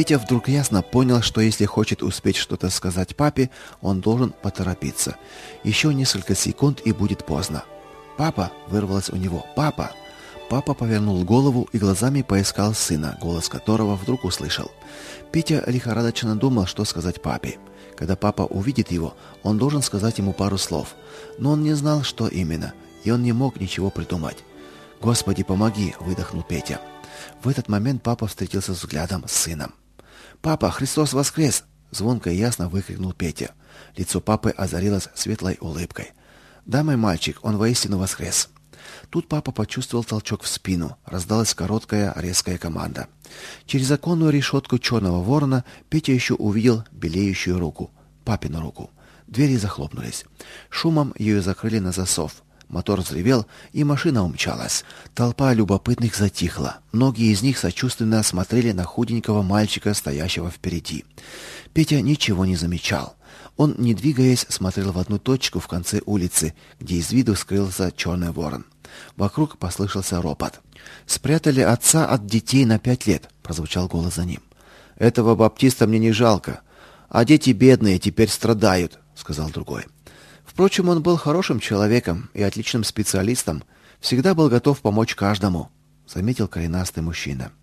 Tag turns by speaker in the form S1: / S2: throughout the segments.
S1: Петя вдруг ясно понял, что если хочет успеть что-то сказать папе, он должен поторопиться. Еще несколько секунд и будет поздно. «Папа!» — вырвалось у него. «Папа!» Папа повернул голову и глазами поискал сына, голос которого вдруг услышал. Петя лихорадочно думал, что сказать папе. Когда папа увидит его, он должен сказать ему пару слов. Но он не знал, что именно, и он не мог ничего придумать. «Господи, помоги!» — выдохнул Петя. В этот момент папа встретился взглядом с сыном. «Папа, Христос воскрес!» — звонко и ясно выкрикнул Петя. Лицо папы озарилось светлой улыбкой. «Да, мой мальчик, он воистину воскрес!» Тут папа почувствовал толчок в спину. Раздалась короткая, резкая команда. Через оконную решетку черного ворона Петя еще увидел белеющую руку. Папину руку. Двери захлопнулись. Шумом ее закрыли на засов. Мотор взревел, и машина умчалась. Толпа любопытных затихла. Многие из них сочувственно смотрели на худенького мальчика, стоящего впереди. Петя ничего не замечал. Он, не двигаясь, смотрел в одну точку в конце улицы, где из виду скрылся черный ворон. Вокруг послышался ропот. «Спрятали отца от детей на 5 лет», — прозвучал голос за ним. «Этого баптиста мне не жалко, а дети бедные теперь страдают», — сказал другой. Впрочем, он был хорошим человеком и отличным специалистом, всегда был готов помочь каждому, заметил коренастый мужчина.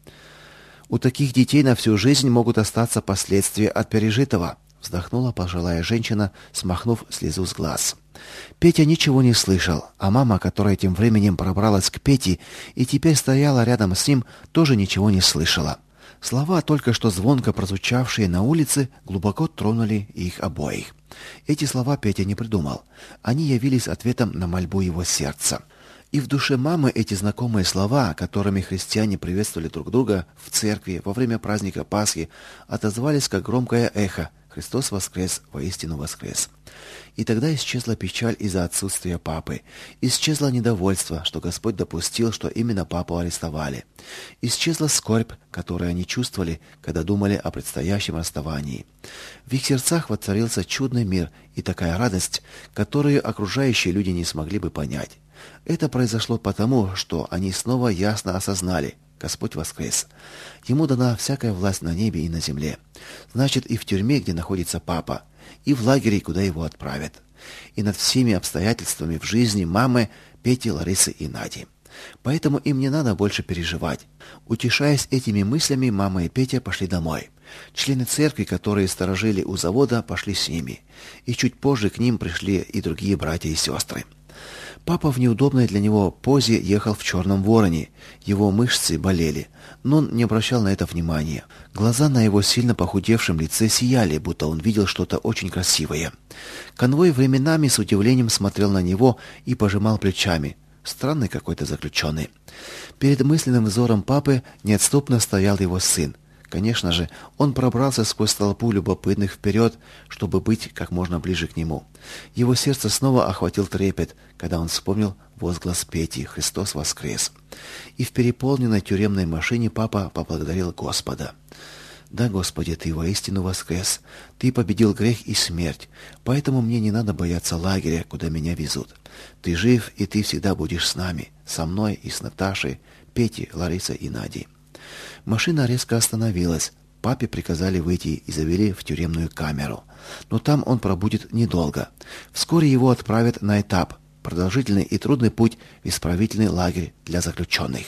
S1: У таких детей на всю жизнь могут остаться последствия от пережитого, вздохнула пожилая женщина, смахнув слезу с глаз. Петя ничего не слышал, а мама, которая тем временем пробралась к Пете и теперь стояла рядом с ним, тоже ничего не слышала. Слова, только что звонко прозвучавшие на улице, глубоко тронули их обоих. Эти слова Петя не придумал. Они явились ответом на мольбу его сердца. И в душе мамы эти знакомые слова, которыми христиане приветствовали друг друга в церкви во время праздника Пасхи, отозвались как громкое эхо: «Христос воскрес, воистину воскрес». И тогда исчезла печаль из-за отсутствия папы. Исчезло недовольство, что Господь допустил, что именно папу арестовали. Исчезла скорбь, которую они чувствовали, когда думали о предстоящем расставании. В их сердцах воцарился чудный мир и такая радость, которую окружающие люди не смогли бы понять. Это произошло потому, что они снова ясно осознали: Господь воскрес. Ему дана всякая власть на небе и на земле. Значит, и в тюрьме, где находится папа, и в лагере, куда его отправят, и над всеми обстоятельствами в жизни мамы, Пети, Ларисы и Нади. Поэтому им не надо больше переживать. Утешаясь этими мыслями, мама и Петя пошли домой. Члены церкви, которые сторожили у завода, пошли с ними. И чуть позже к ним пришли и другие братья и сестры. Папа в неудобной для него позе ехал в черном вороне. Его мышцы болели, но он не обращал на это внимания. Глаза на его сильно похудевшем лице сияли, будто он видел что-то очень красивое. Конвой временами с удивлением смотрел на него и пожимал плечами. Странный какой-то заключенный. Перед мысленным взором папы неотступно стоял его сын. Конечно же, он пробрался сквозь толпу любопытных вперед, чтобы быть как можно ближе к нему. Его сердце снова охватил трепет, когда он вспомнил возглас Пети: «Христос воскрес». И в переполненной тюремной машине папа поблагодарил Господа. «Да, Господи, Ты воистину воскрес. Ты победил грех и смерть, поэтому мне не надо бояться лагеря, куда меня везут. Ты жив, и Ты всегда будешь с нами, со мной и с Наташей, Петей, Ларисой и Надей». Машина резко остановилась. Папе приказали выйти и завели в тюремную камеру. Но там он пробудет недолго. Вскоре его отправят на этап, продолжительный и трудный путь в исправительный лагерь для заключенных.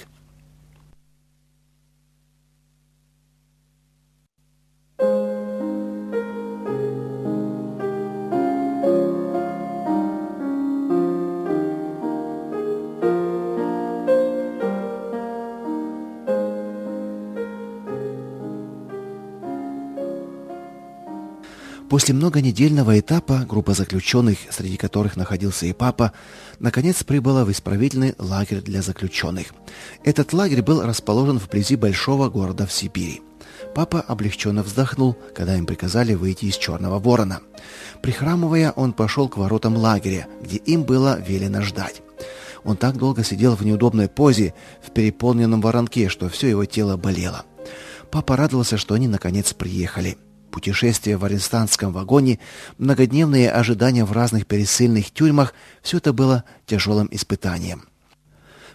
S1: После многонедельного этапа группа заключенных, среди которых находился и папа, наконец прибыла в исправительный лагерь для заключенных. Этот лагерь был расположен вблизи большого города в Сибири. Папа облегченно вздохнул, когда им приказали выйти из черного ворона. Прихрамывая, он пошел к воротам лагеря, где им было велено ждать. Он так долго сидел в неудобной позе, в переполненном воронке, что все его тело болело. Папа радовался, что они наконец приехали. Путешествие в арестантском вагоне, многодневные ожидания в разных пересыльных тюрьмах — все это было тяжелым испытанием.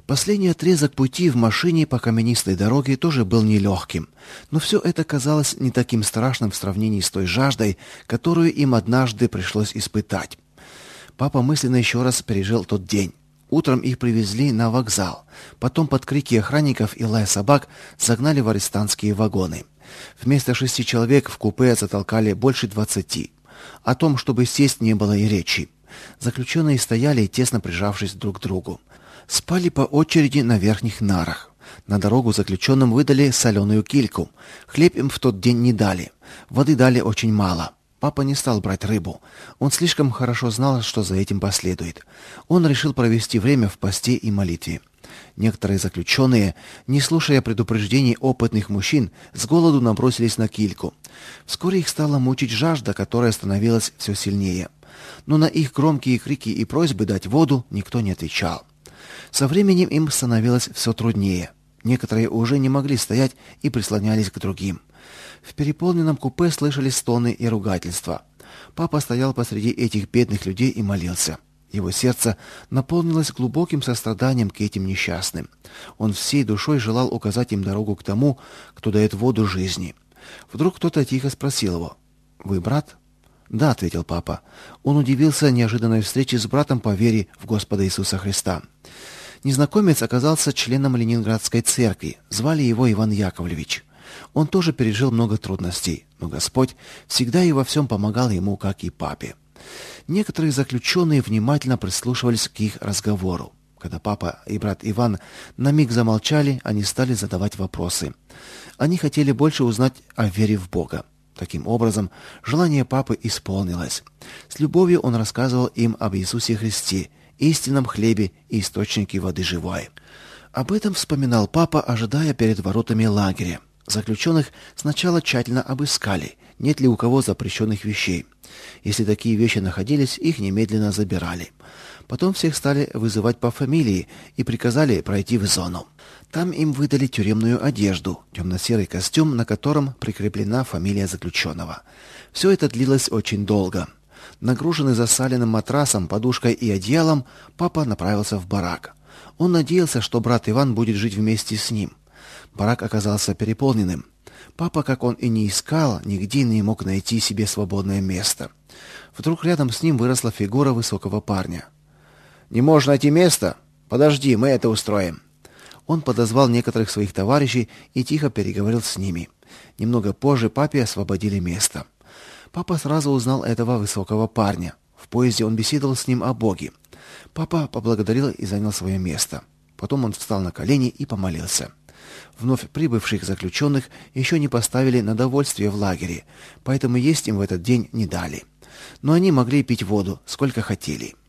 S1: Последний отрезок пути в машине по каменистой дороге тоже был нелегким, но все это казалось не таким страшным в сравнении с той жаждой, которую им однажды пришлось испытать. Папа мысленно еще раз пережил тот день. Утром их привезли на вокзал, потом под крики охранников и лай собак загнали в арестантские вагоны. Вместо 6 человек в купе затолкали больше 20. О том, чтобы сесть, не было и речи. Заключенные стояли, тесно прижавшись друг к другу. Спали по очереди на верхних нарах. На дорогу заключенным выдали соленую кильку. Хлеб им в тот день не дали. Воды дали очень мало. Папа не стал брать рыбу. Он слишком хорошо знал, что за этим последует. Он решил провести время в посте и молитве. Некоторые заключенные, не слушая предупреждений опытных мужчин, с голоду набросились на кильку. Вскоре их стала мучить жажда, которая становилась все сильнее. Но на их громкие крики и просьбы дать воду никто не отвечал. Со временем им становилось все труднее. Некоторые уже не могли стоять и прислонялись к другим. В переполненном купе слышались стоны и ругательства. Папа стоял посреди этих бедных людей и молился. Его сердце наполнилось глубоким состраданием к этим несчастным. Он всей душой желал указать им дорогу к тому, кто дает воду жизни. Вдруг кто-то тихо спросил его: «Вы брат?» «Да», — ответил папа. Он удивился неожиданной встрече с братом по вере в Господа Иисуса Христа. Незнакомец оказался членом Ленинградской церкви. Звали его Иван Яковлевич. Он тоже пережил много трудностей, но Господь всегда и во всем помогал ему, как и папе. Некоторые заключенные внимательно прислушивались к их разговору. Когда папа и брат Иван на миг замолчали, они стали задавать вопросы. Они хотели больше узнать о вере в Бога. Таким образом, желание папы исполнилось. С любовью он рассказывал им об Иисусе Христе, истинном хлебе и источнике воды живой. Об этом вспоминал папа, ожидая перед воротами лагеря. Заключенных сначала тщательно обыскали, нет ли у кого запрещенных вещей. Если такие вещи находились, их немедленно забирали. Потом всех стали вызывать по фамилии и приказали пройти в зону. Там им выдали тюремную одежду, темно-серый костюм, на котором прикреплена фамилия заключенного. Все это длилось очень долго. Нагруженный засаленным матрасом, подушкой и одеялом, папа направился в барак. Он надеялся, что брат Иван будет жить вместе с ним. Барак оказался переполненным. Папа, как он и не искал, нигде не мог найти себе свободное место. Вдруг рядом с ним выросла фигура высокого парня. «Не можешь найти место? Подожди, мы это устроим». Он подозвал некоторых своих товарищей и тихо переговорил с ними. Немного позже папе освободили место. Папа сразу узнал этого высокого парня. В поезде он беседовал с ним о Боге. Папа поблагодарил и занял свое место. Потом он встал на колени и помолился. Вновь прибывших заключенных еще не поставили на довольствие в лагере, поэтому есть им в этот день не дали. Но они могли пить воду, сколько хотели.